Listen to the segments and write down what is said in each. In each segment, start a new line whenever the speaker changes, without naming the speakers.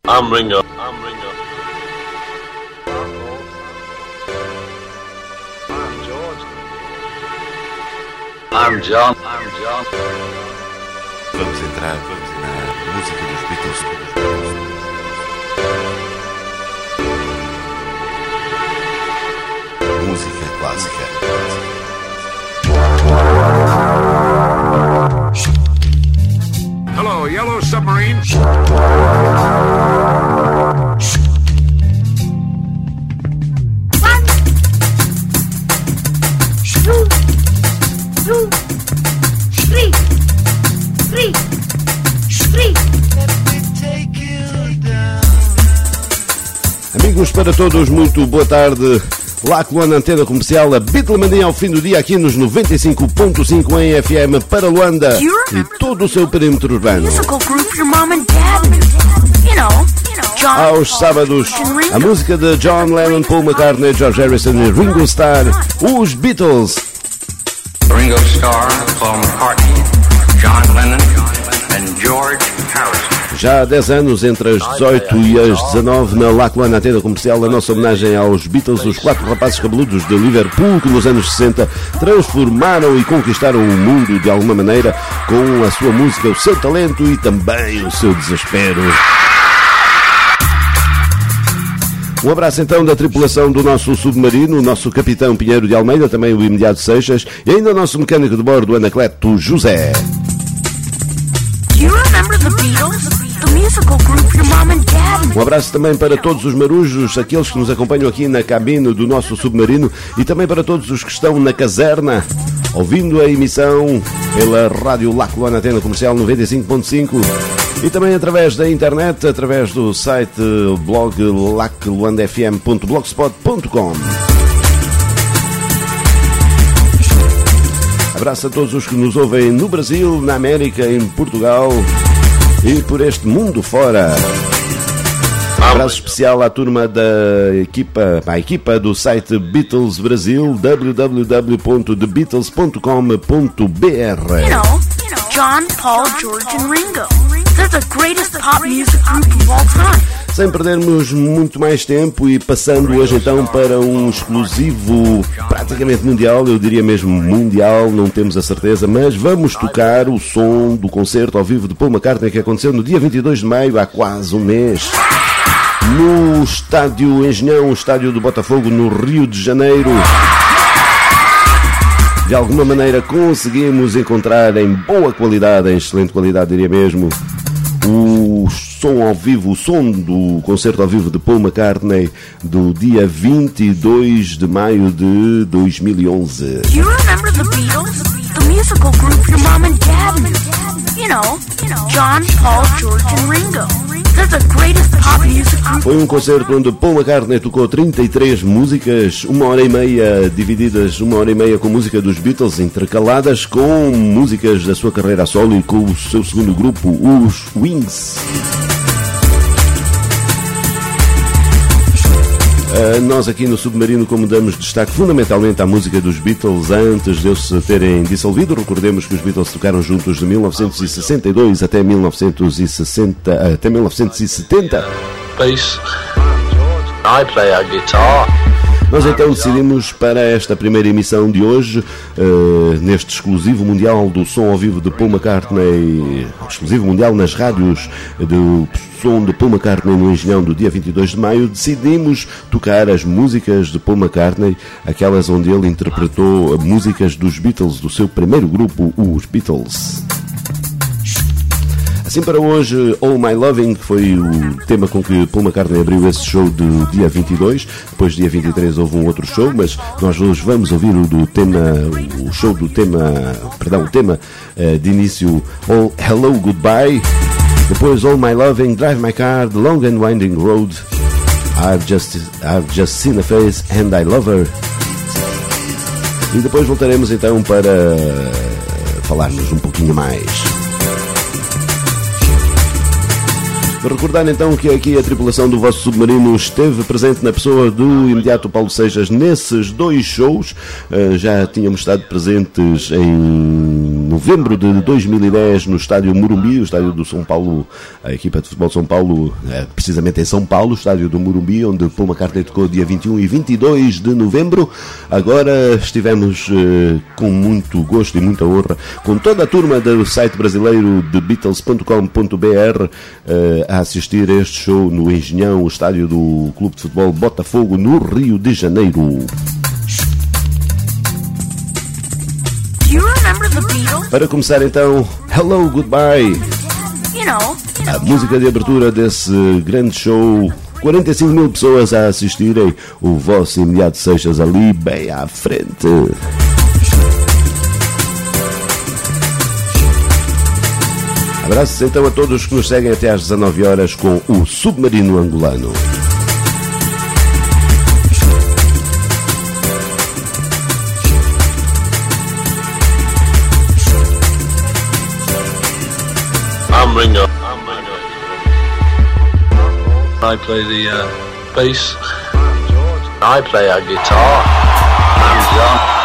I'm Ringo. I'm John.
Vamos entrar na música dos Beatles. Música clássica.
Hello, Yellow Submarine.
Amigos, para todos, muito boa tarde. Lacuan, antena comercial, a Beatlemania ao fim do dia aqui nos 95.5 em FM para Luanda e todo o seu perímetro urbano. Aos sábados, a música de John Lennon, Paul McCartney, George Harrison e Ringo Starr, os Beatles.
Ringo Starr, Paul McCartney, John Lennon and George Harrison.
Já há 10 anos, entre as 18 e as 19, na Lacuan, antena comercial, a nossa homenagem aos Beatles, os 4 rapazes cabeludos de Liverpool, que nos anos 60 transformaram e conquistaram o mundo de alguma maneira, com a sua música, o seu talento e também o seu desespero. Um abraço então da tripulação do nosso submarino, o nosso capitão Pinheiro de Almeida, também o imediato Seixas, e ainda o nosso mecânico de bordo, Anacleto José. Um abraço também para todos os marujos, aqueles que nos acompanham aqui na cabine do nosso submarino, e também para todos os que estão na caserna, ouvindo a emissão pela Rádio Lacuan, antena comercial 95.5, e também através da internet, através do site blog lacluandfm.blogspot.com. Abraço a todos os que nos ouvem no Brasil, na América, em Portugal e por este mundo fora. Abraço especial à turma da equipa, à equipa do site Beatles Brasil, www.thebeatles.com.br.
John, Paul, George and Ringo. They're the greatest pop music group of all time.
Sem perdermos muito mais tempo e passando hoje então para um exclusivo praticamente mundial, eu diria mesmo mundial, não temos a certeza, mas vamos tocar o som do concerto ao vivo de Paul McCartney que aconteceu no dia 22 de maio, há quase um mês, no estádio Engenhão, estádio do Botafogo, no Rio de Janeiro. De alguma maneira conseguimos encontrar em boa qualidade, em excelente qualidade diria mesmo, o som ao vivo, o som do concerto ao vivo de Paul McCartney do dia 22 de maio de 2011.
Do you remember the Beatles? The musical group your mom and dad knew. You know, John, Paul, George and Ringo. They're the greatest pop music group.
Foi um concerto onde Paul McCartney tocou 33 músicas, 1h30 divididas, 1h30 com música dos Beatles, intercaladas com músicas da sua carreira a solo e com o seu segundo grupo, os Wings. Nós aqui no Submarino, como damos destaque fundamentalmente à música dos Beatles antes de eles se terem dissolvido, recordemos que os Beatles tocaram juntos de 1962 até 1970.
Bass. I play a guitar.
Nós então decidimos para esta primeira emissão de hoje, neste exclusivo mundial do som ao vivo de Paul McCartney, exclusivo mundial nas rádios do som de Paul McCartney no Engenhão do dia 22 de maio, decidimos tocar as músicas de Paul McCartney, aquelas onde ele interpretou músicas dos Beatles, do seu primeiro grupo, os Beatles. Assim para hoje, All My Loving, que foi o tema com que Paul McCartney abriu esse show do dia 22, depois dia 23 houve um outro show, mas nós hoje vamos ouvir o tema de início, All Hello Goodbye, depois All My Loving, Drive My Car, The Long and Winding Road, I've just seen a face and I love her, e depois voltaremos então para falarmos um pouquinho mais. Recordar então que aqui a tripulação do vosso submarino esteve presente na pessoa do imediato Paulo Seixas nesses dois shows. Já tínhamos estado presentes novembro de 2010 no estádio Morumbi, o estádio do São Paulo, a equipa de futebol de São Paulo, precisamente em São Paulo, o estádio do Morumbi, onde Paul McCartney tocou dia 21 e 22 de novembro. Agora estivemos com muito gosto e muita honra, com toda a turma do site brasileiro de Beatles.com.br, a assistir a este show no Engenhão, o estádio do Clube de Futebol Botafogo, no Rio de Janeiro. Para começar então, Hello, Goodbye, a música de abertura desse grande show. 45 mil pessoas a assistirem, o vosso imediato Seixas ali bem à frente. Abraços então a todos que nos seguem até às 19 horas com o Submarino Angolano.
I'm Ringo. I play the bass. I play a guitar. I'm John.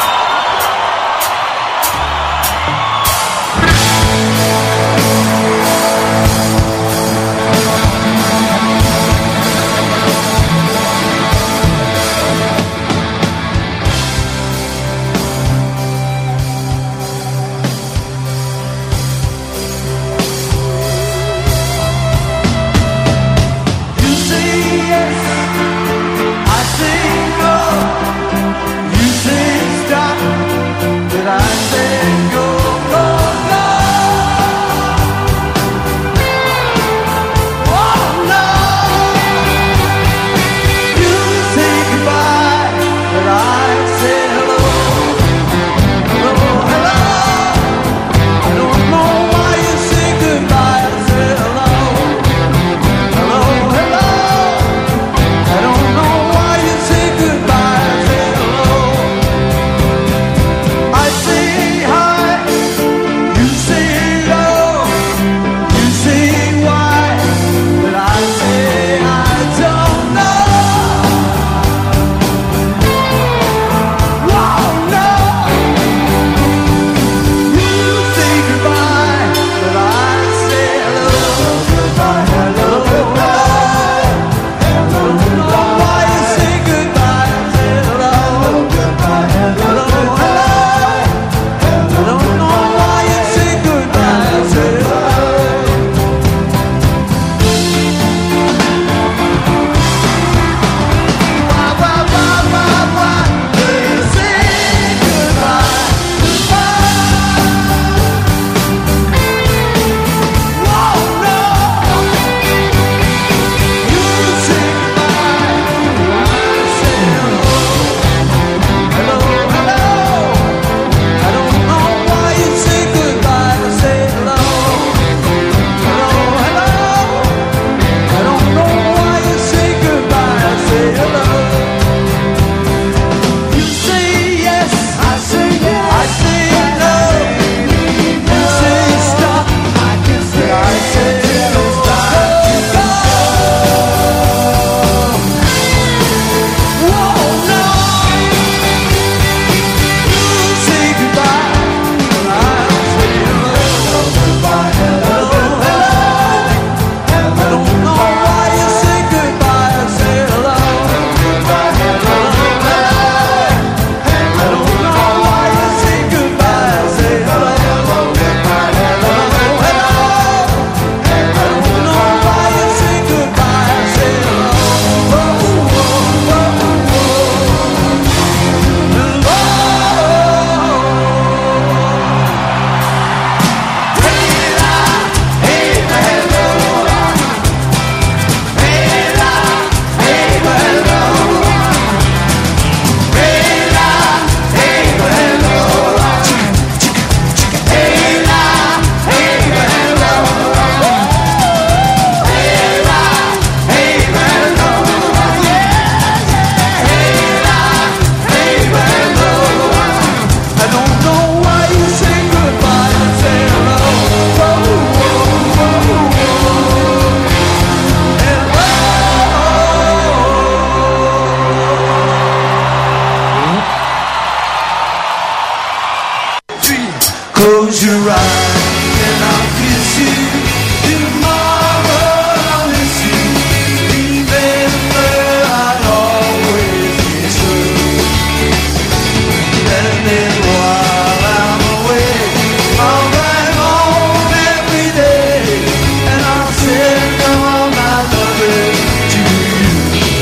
Close your eyes and I'll kiss you. Tomorrow I'll miss you. Remember I'll always be true. And then while I'm away, I'll ride home every day, and I'll send all my loving to you.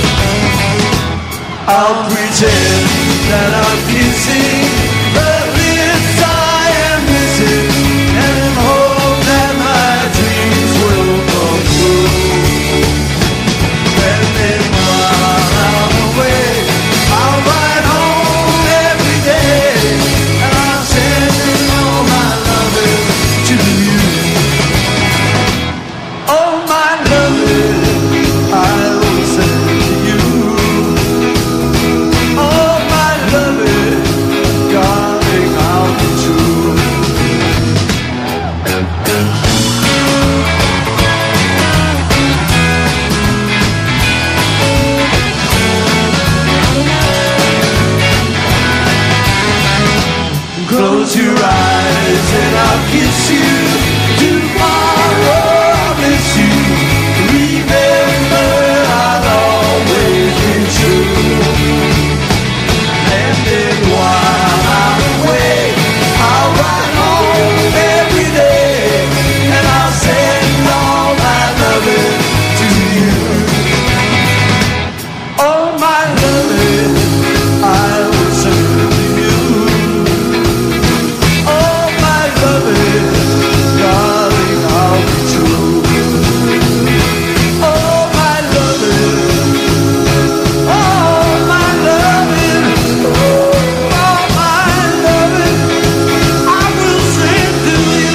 I'll pretend that I'm kissing the lips I am missing, and hope that my dreams will come true. And then while I'm away, I'll ride home every day, and I'll send all my loving to you. Oh, my loving, I will send to you. Oh, my loving, darling, I'll be true. Close your eyes and I'll kiss you. Tomorrow I'll miss you. Remember I'll always be true. And then while I'm away, I'll ride home every day, and I'll send all my loving to you. Oh, my loving, I will send to you. Oh, my loving, darling, I'll be true. Oh, my loving, oh, my loving, oh, my loving, I will send to you.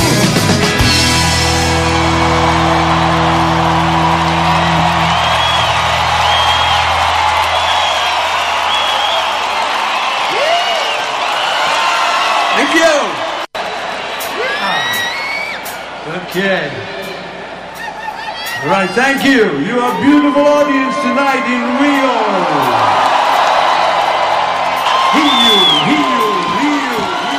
Thank you. Okay. All right, thank you. You are a beautiful audience tonight in Rio. Rio, Rio, Rio,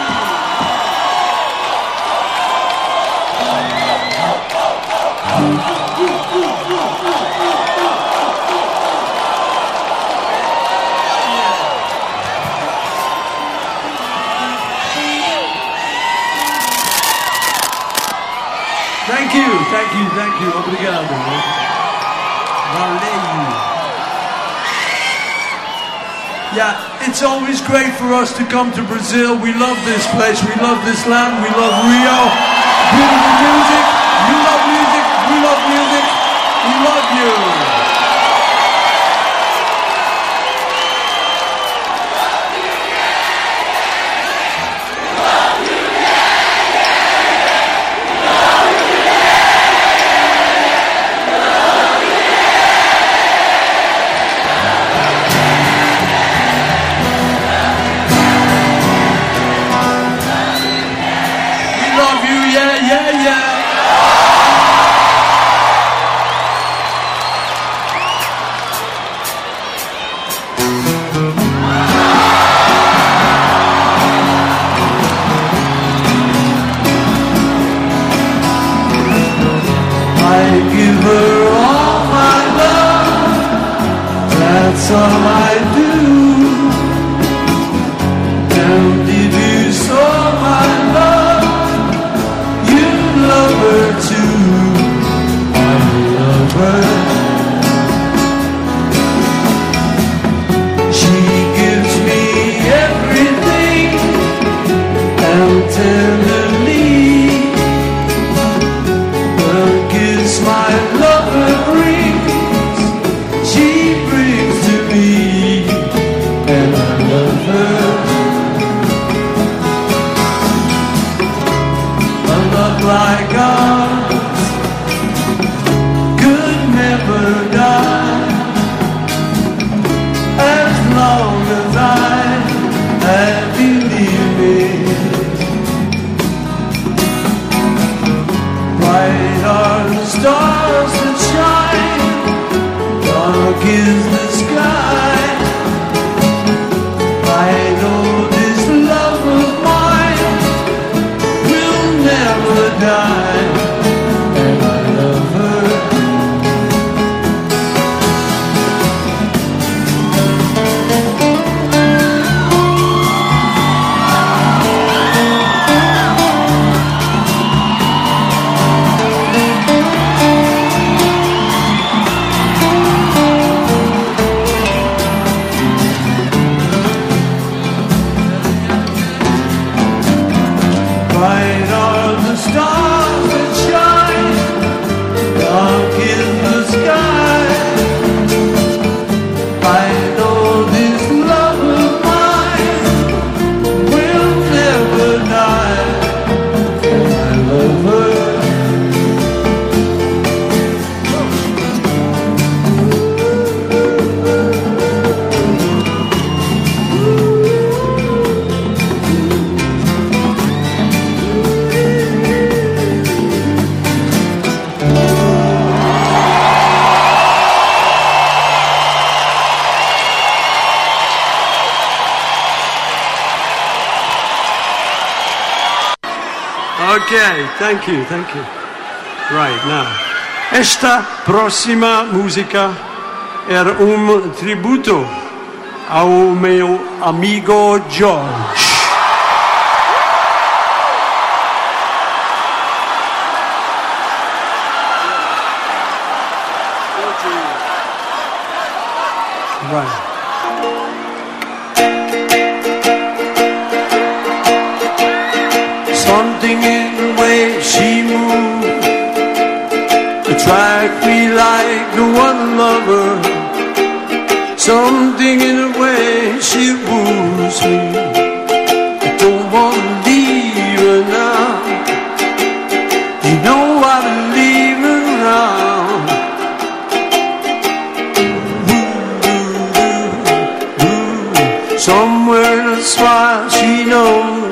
Thank you, thank you, thank you. Obrigado. Valeu. Yeah, it's always great for us to come to Brazil. We love this place, we love this land, we love Rio. Beautiful music, you love music, we love music, we love you. That's all I do. And if you saw my love, you love her too. I love her. She gives me everything, and tenderly, the kiss my lover brings, she brings to me, and I love her. A love like ours could never die, as long as I have you near me. Bright are the stars that shine, dark is the sky. I know this love of mine
Okay, thank you. Right, now. Esta próxima música era tributo ao meu amigo George. Right. Something in the way she moved attract me like the one lover. Something in the way she woos me. I don't want to leave her now. You know I believe her now. Somewhere in a smile she knows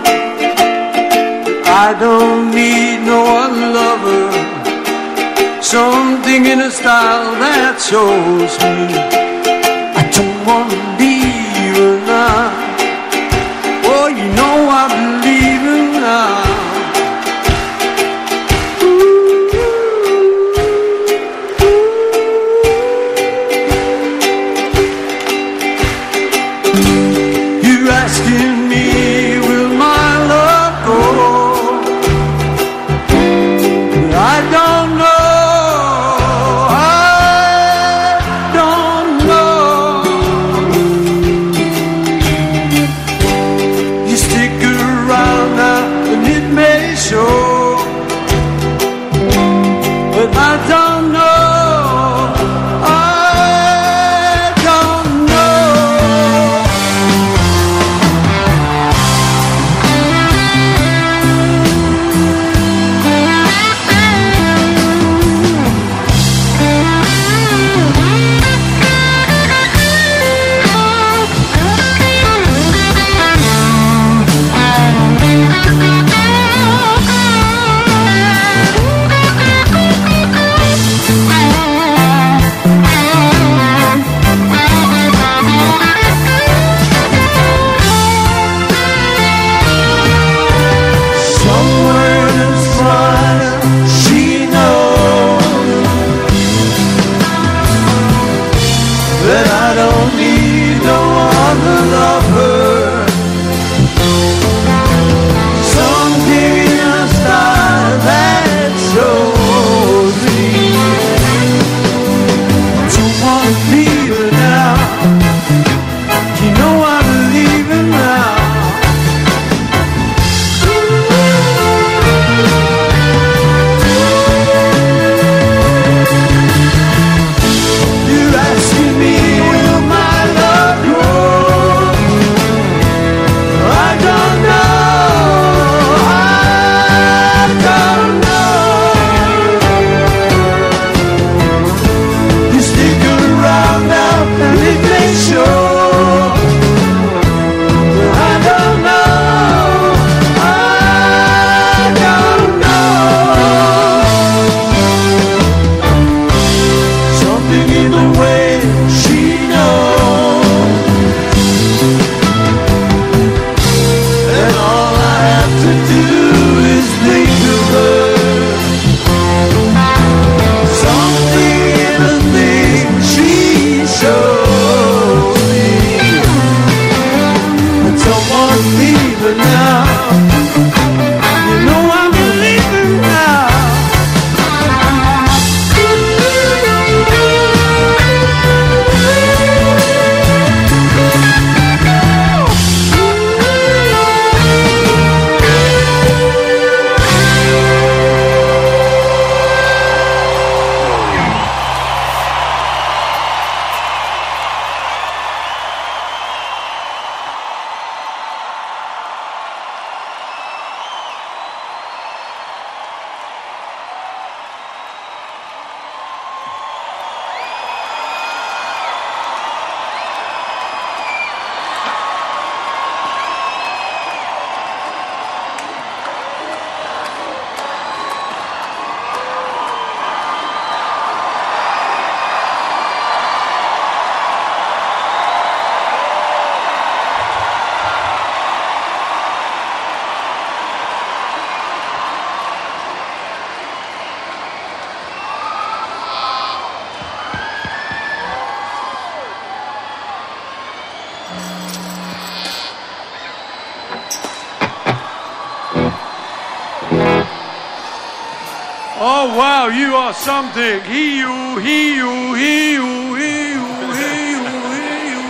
I don't need no one lover. Something in her style that shows me I don't want to leave her now. Oh, you know I believe her now. You're asking me, will my love go? I don't know. Oh, wow, you are something. He-you, he-you, he-you, he-you, he-you, he-you.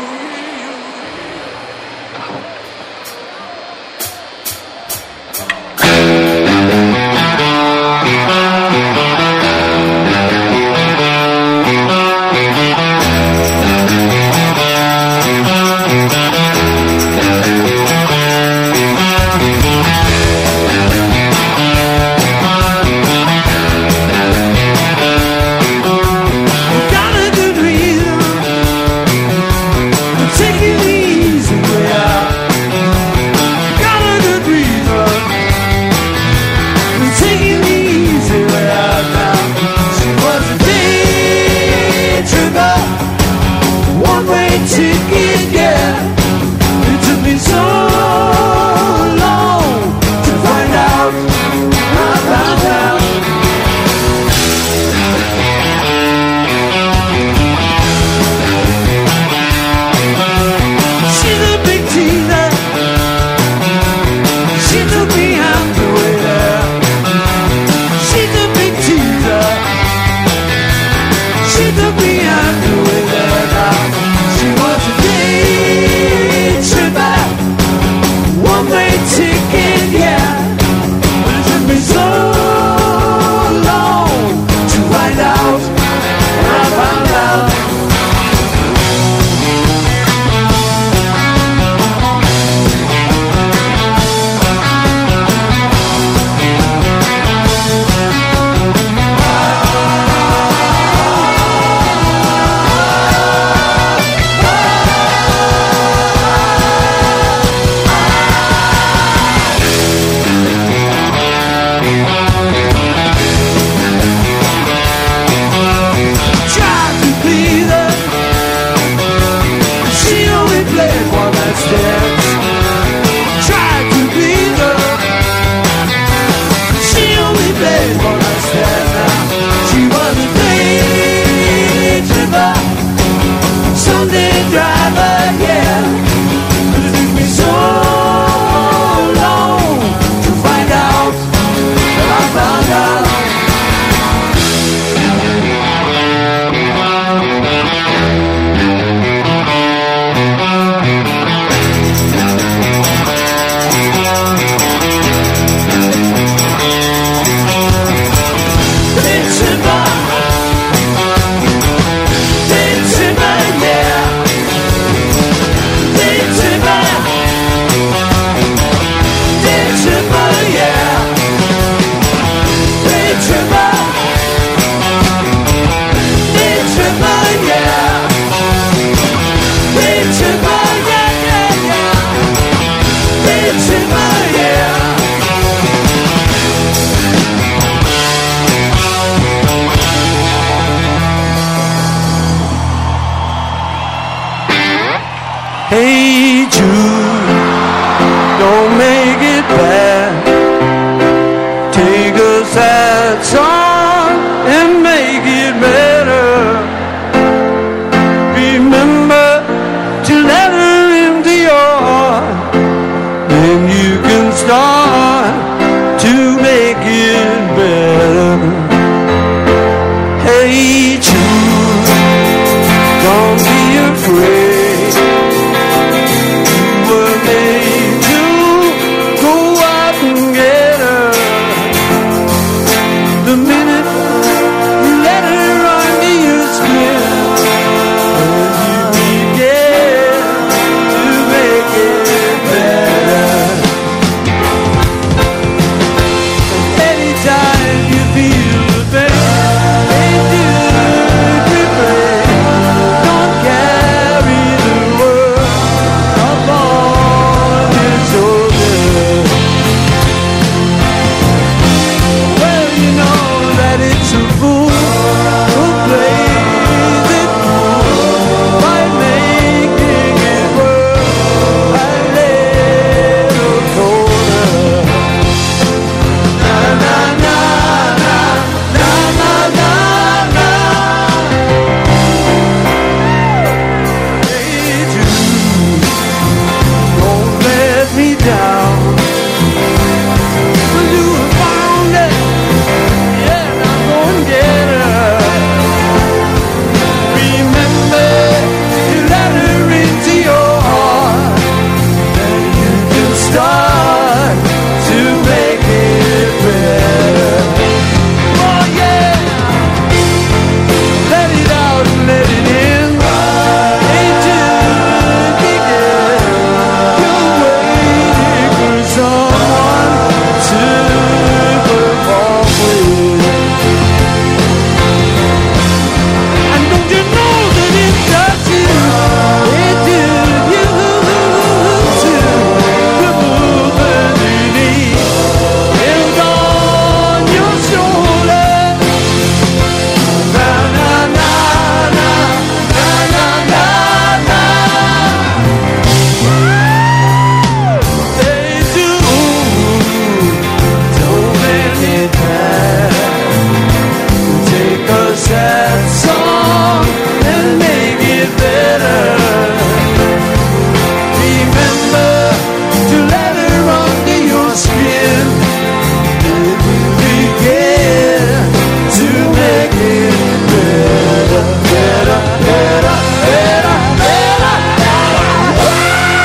Hey Jude, don't make it bad. Take a sad song and make it better. Remember to let her into your heart, then you can start to make it better. Hey Jude, don't be afraid. Anytime you feel the pain, they do. a sad song and make it better. Remember to let her under your skin. It will begin to make it better, better, better, better, better, better.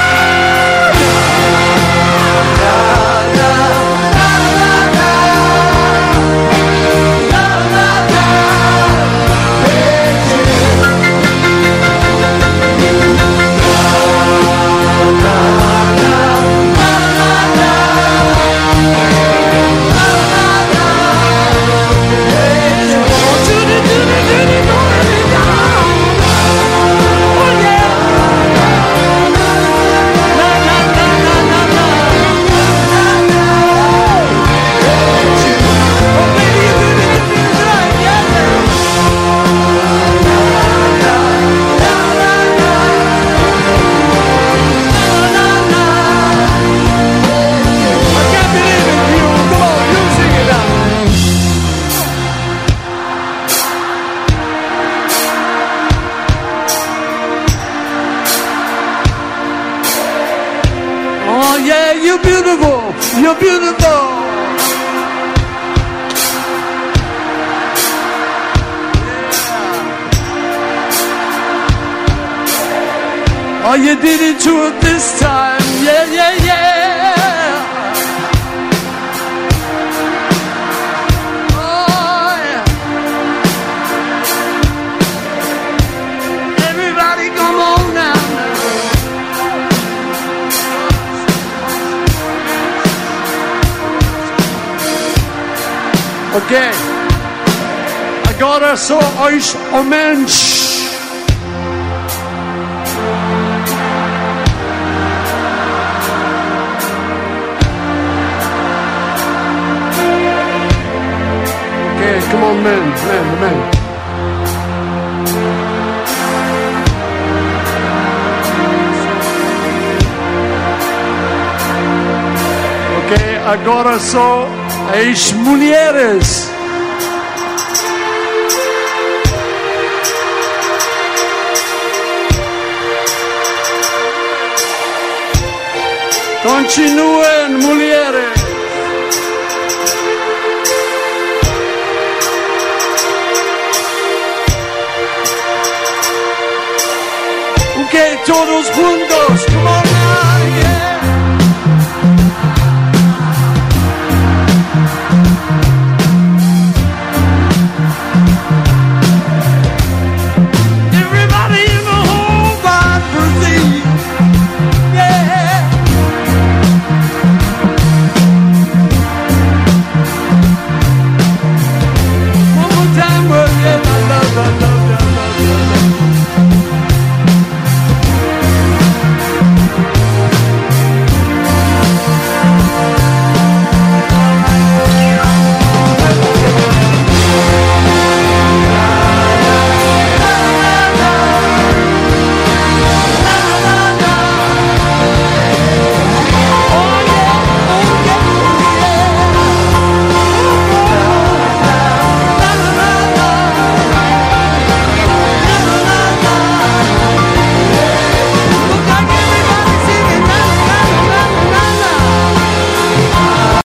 You're beautiful, you're beautiful. Yeah. Oh, you did it to it this time, yeah, yeah, yeah. Oh, yeah. Everybody come on now. Okay, agora só os homens. Okay, come on, men. Okay, agora só as mulheres. Continuem, mulheres. Ok, todos juntos, come on.